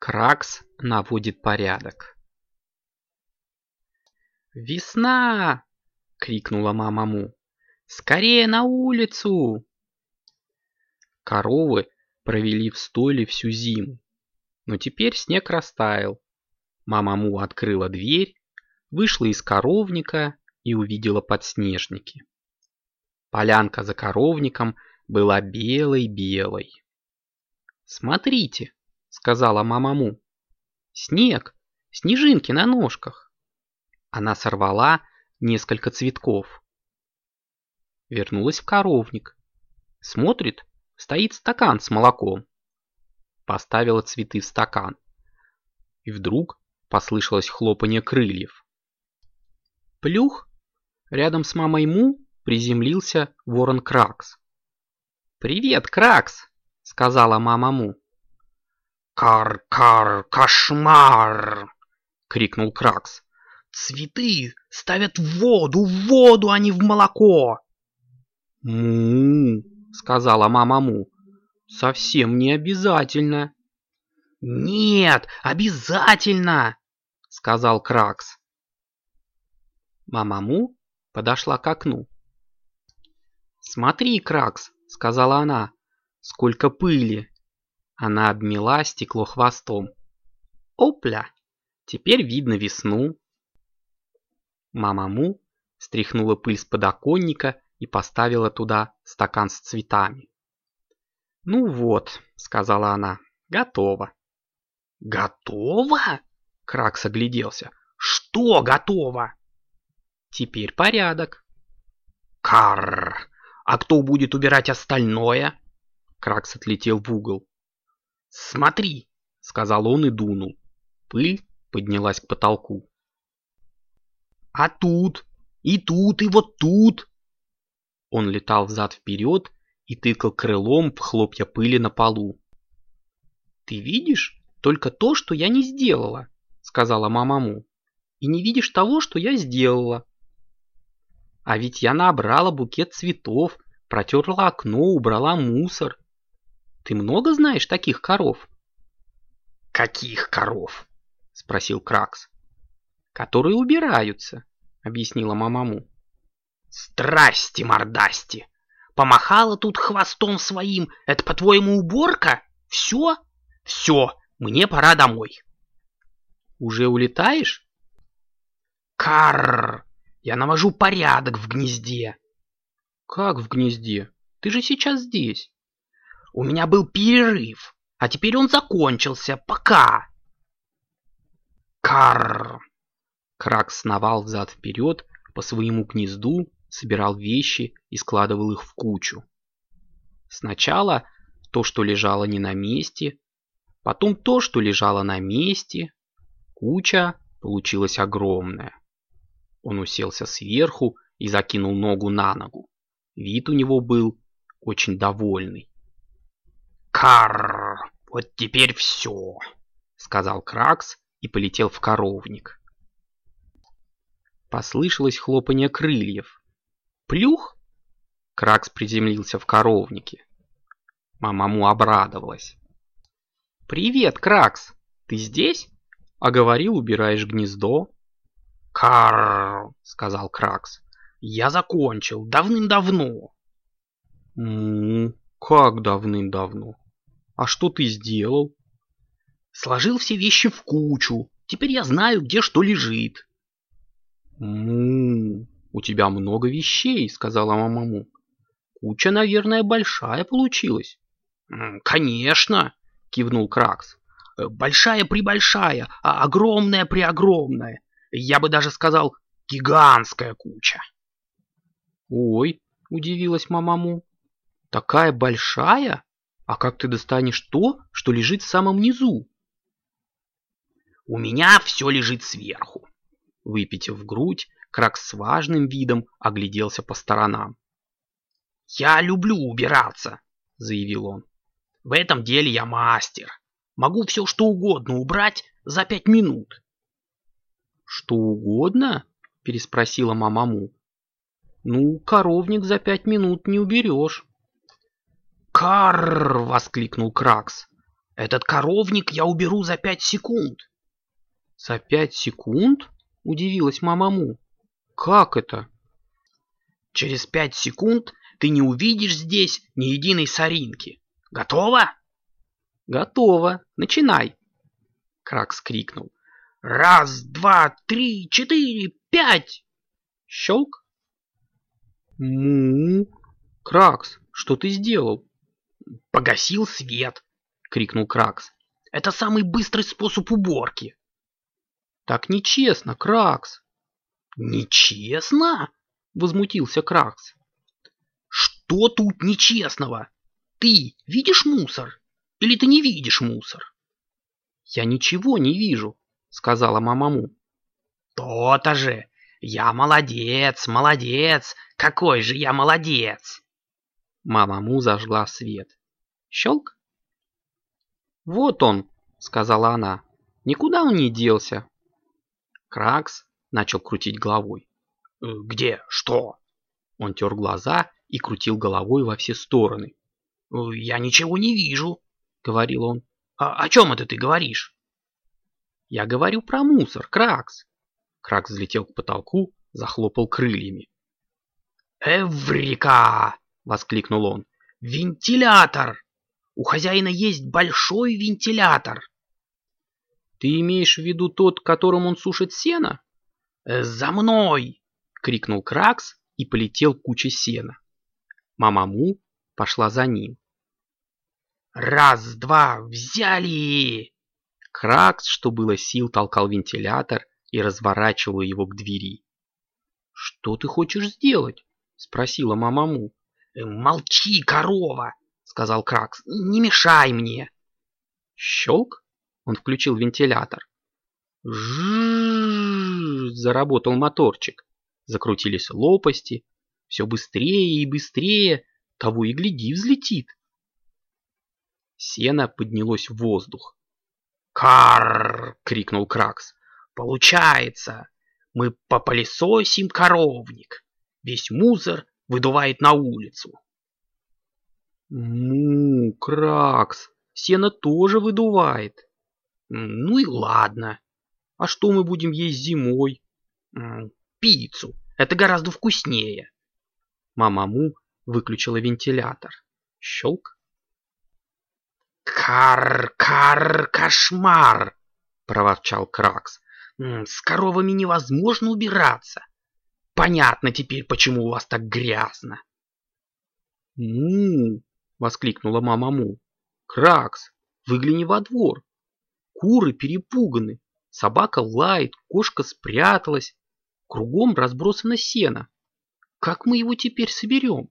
Кракс наводит порядок. «Весна!» — крикнула мама Му. «Скорее на улицу!» Коровы провели в стойле всю зиму, но теперь снег растаял. Мама Му открыла дверь, вышла из коровника и увидела подснежники. Полянка за коровником была белой-белой. «Смотрите!» — сказала мама Му. «Снег! Снежинки на ножках!» Она сорвала несколько цветков. Вернулась в коровник. Смотрит, стоит стакан с молоком. Поставила цветы в стакан. И вдруг послышалось хлопанье крыльев. Плюх! Рядом с мамой Му приземлился ворон Кракс. «Привет, Кракс!» — сказала мама Му. «Кар-кар, кошмар!» — крикнул Кракс. «Цветы ставят в воду, а не в молоко!» «Му!» — сказала мама Му. «Совсем не обязательно!» «Нет, обязательно!» — сказал Кракс. Мама Му подошла к окну. «Смотри, Кракс!» — сказала она. «Сколько пыли!» Она обмела стекло хвостом. «Опля! Теперь видно весну!» Мама Му стряхнула пыль с подоконника и поставила туда стакан с цветами. «Ну вот», — сказала она, — «готово». «Готово?» — Кракс огляделся. «Что готово?» «Теперь порядок». «Карр! А кто будет убирать остальное?» Кракс отлетел в угол. «Смотри», — сказал он и дунул. Пыль поднялась к потолку. «А тут, и вот тут!» Он летал взад-вперед и тыкал крылом в хлопья пыли на полу. «Ты видишь только то, что я не сделала», — сказала мама Му. «И не видишь того, что я сделала. А ведь я набрала букет цветов, протерла окно, убрала мусор. Ты много знаешь таких коров?» «Каких коров?» — спросил Кракс. «Которые убираются», — объяснила мама Му. «Здрасте, помахала тут хвостом своим. Это, по-твоему, уборка? Все? Все, мне пора домой». «Уже улетаешь?» «Карр! Я навожу порядок в гнезде». «Как в гнезде? Ты же сейчас здесь». «У меня был перерыв, а теперь он закончился. Пока». «Карр!» Кракс сновал взад-вперед по своему гнезду, собирал вещи и складывал их в кучу. Сначала то, что лежало не на месте, потом то, что лежало на месте. Куча получилась огромная. Он уселся сверху и закинул ногу на ногу. Вид у него был очень довольный. «Карр! Вот теперь все!» — сказал Кракс и полетел в коровник. Послышалось хлопанье крыльев. Плюх! Кракс приземлился в коровнике. Мама Му обрадовалась. «Привет, Кракс! Ты здесь? А говорил, убираешь гнездо». «Карр!» — сказал Кракс. «Я закончил давным-давно». Как давным-давно? А что ты сделал?» «Сложил все вещи в кучу. Теперь я знаю, где что лежит». У тебя много вещей», — сказала мама Му. «Куча, наверное, большая получилась». «Конечно», — кивнул Кракс. «Большая-пребольшая, а огромная-преогромная. Я бы даже сказал, гигантская куча». «Ой», — удивилась мама Му, — «такая большая? А как ты достанешь то, что лежит в самом низу?» «У меня все лежит сверху». Выпитив грудь, Кракс с важным видом огляделся по сторонам. «Я люблю убираться», — заявил он. «В этом деле я мастер. Могу все что угодно убрать за 5 минут». «Что угодно?» — переспросила мама Му. «Ну, коровник за 5 минут не уберешь». «Карр!» — воскликнул Кракс. Этот коровник я уберу за 5 секунд. За 5 секунд? Удивилась Мамаму. Как это? Через 5 секунд ты не увидишь здесь ни единой соринки. Готово? Готово. Начинай. Кракс крикнул. 1, 2, 3, 4, 5. Щелк. Му. Кракс, что ты сделал? Погасил свет, крикнул Кракс. Это самый быстрый способ уборки. Так нечестно, Кракс. Нечестно? Возмутился Кракс. Что тут нечестного? Ты видишь мусор? Или ты не видишь мусор? Я ничего не вижу, сказала Мамаму. То-то же. Я молодец, молодец. Какой же я молодец. Мамаму зажгла свет. Щелк. Вот он, сказала она. Никуда он не делся. Кракс начал крутить головой. Где? Что? Он тер глаза и крутил головой во все стороны. Я ничего не вижу, говорил он. О чем это ты говоришь? Я говорю про мусор, Кракс. Кракс взлетел к потолку, захлопал крыльями. «Эврика!» — воскликнул он. «Вентилятор! У хозяина есть большой вентилятор!» «Ты имеешь в виду тот, которым он сушит сено?» «За мной!» — крикнул Кракс и полетел к куче сена. Мамаму пошла за ним. 1, 2, взяли!» Кракс, что было сил, толкал вентилятор и разворачивал его к двери. «Что ты хочешь сделать?» — спросила Мамаму. «Молчи, корова!» — сказал Кракс. «Не мешай мне!» Щелк! Он включил вентилятор. Жжжж! Заработал моторчик. Закрутились лопасти. Все быстрее и быстрее. Того и гляди, взлетит. Сено поднялось в воздух. «Карр!» — крикнул Кракс. «Получается! Мы попылесосим коровник. Весь мусор выдувает на улицу». Му, Кракс, сено тоже выдувает. Ну и ладно. А что мы будем есть зимой? Пиццу. Это гораздо вкуснее. Мамаму выключила вентилятор. Щелк. Кар, кошмар, проворчал Кракс. С коровами невозможно убираться. Понятно теперь, почему у вас так грязно. Му, воскликнула Мамаму. Кракс, выгляни во двор. Куры перепуганы, собака лает, кошка спряталась. Кругом разбросано сено. Как мы его теперь соберем?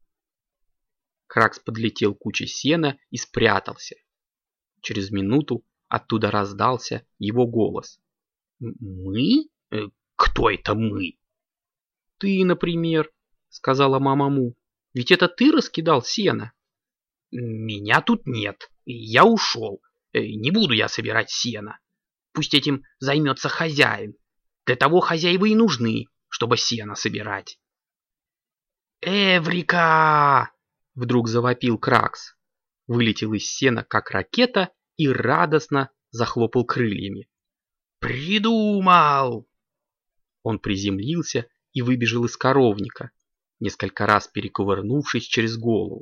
Кракс подлетел к куче сена и спрятался. Через минуту оттуда раздался его голос. «Мы? Кто это мы?» «Ты, например», — сказала Мамаму. «Ведь это ты раскидал сено?» «Меня тут нет. Я ушел. Не буду я собирать сено. Пусть этим займется хозяин. Для того хозяева и нужны, чтобы сено собирать». «Эврика!» — вдруг завопил Кракс. Вылетел из сена, как ракета, и радостно захлопал крыльями. «Придумал!» Он приземлился и выбежал из коровника, несколько раз перекувырнувшись через голову.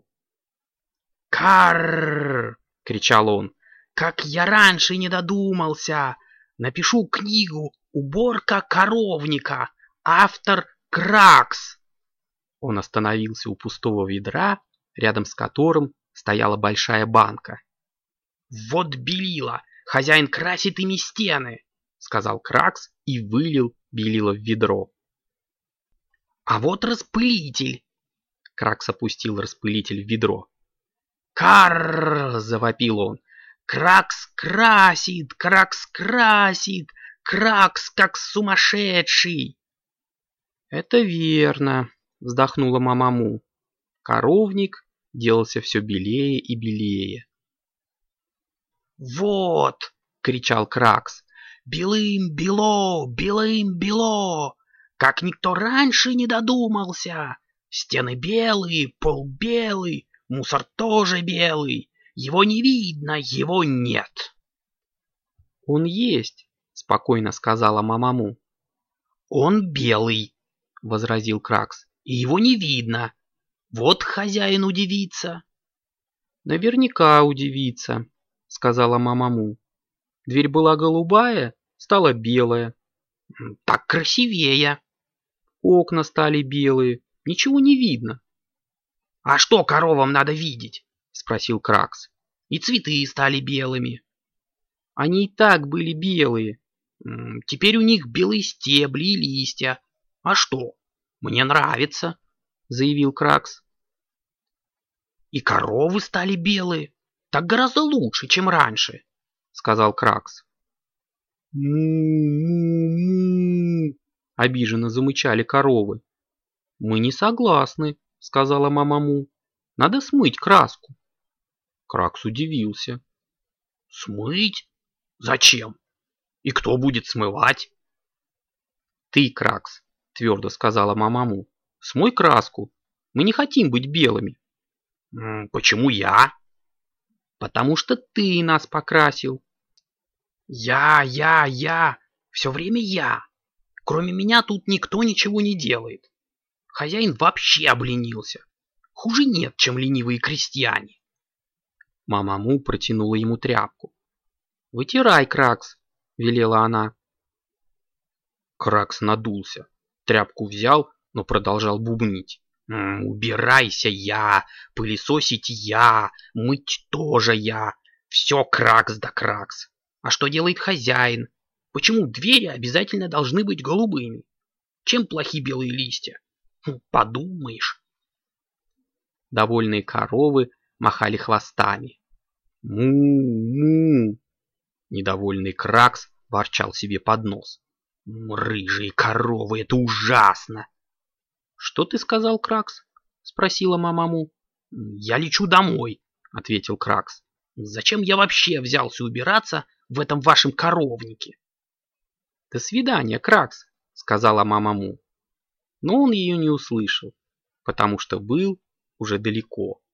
«Карр!» — кричал он. «Как я раньше не додумался! Напишу книгу «Уборка коровника». Автор Кракс!» Он остановился у пустого ведра, рядом с которым стояла большая банка. «Вот белила! Хозяин красит ими стены!» — сказал Кракс и вылил белила в ведро. «А вот распылитель!» Кракс опустил распылитель в ведро. «Карр!» — завопил он. «Кракс красит! Кракс красит! Кракс как сумасшедший!» «Это верно!» — вздохнула Мамаму. Коровник делался все белее и белее. «Вот!» — кричал Кракс. «Белым-бело! Белым-бело! Как никто раньше не додумался! Стены белые, пол белый, мусор тоже белый. Его не видно, его нет. Он есть, спокойно сказала Мамаму. Он белый, возразил Кракс, и его не видно. Вот хозяин удивится. Наверняка удивится, сказала Мамаму. Дверь была голубая, стала белая. Так красивее. Окна стали белые, ничего не видно. А что коровам надо видеть? Спросил Кракс. И цветы стали белыми. Они и так были белые. Теперь у них белые стебли и листья. А что? Мне нравится, заявил Кракс. И коровы стали белые. Так гораздо лучше, чем раньше, сказал Кракс. Му-му-му, обиженно замычали коровы. Мы не согласны, сказала Мамаму. Надо смыть краску. Кракс удивился. Смыть? Зачем? И кто будет смывать? Ты, Кракс, твердо сказала Мамаму. Смой краску. Мы не хотим быть белыми. Почему я? Потому что ты нас покрасил. Я. Все время я. Кроме меня тут никто ничего не делает. Хозяин вообще обленился. Хуже нет, чем ленивые крестьяне. Мамаму протянула ему тряпку. «Вытирай, Кракс», — велела она. Кракс надулся. Тряпку взял, но продолжал бубнить. «Убирайся я, пылесосить я, мыть тоже я. Все Кракс да Кракс. А что делает хозяин? Почему двери обязательно должны быть голубыми? Чем плохи белые листья? Подумаешь». Довольные коровы махали хвостами. Му-му. Недовольный Кракс ворчал себе под нос. «Рыжие коровы, это ужасно!» «Что ты сказал, Кракс?» — спросила Мамаму. «Я лечу домой», — ответил Кракс. «Зачем я вообще взялся убираться в этом вашем коровнике?» «До свидания, Кракс», — сказала Мамаму. Но он ее не услышал, потому что был уже далеко.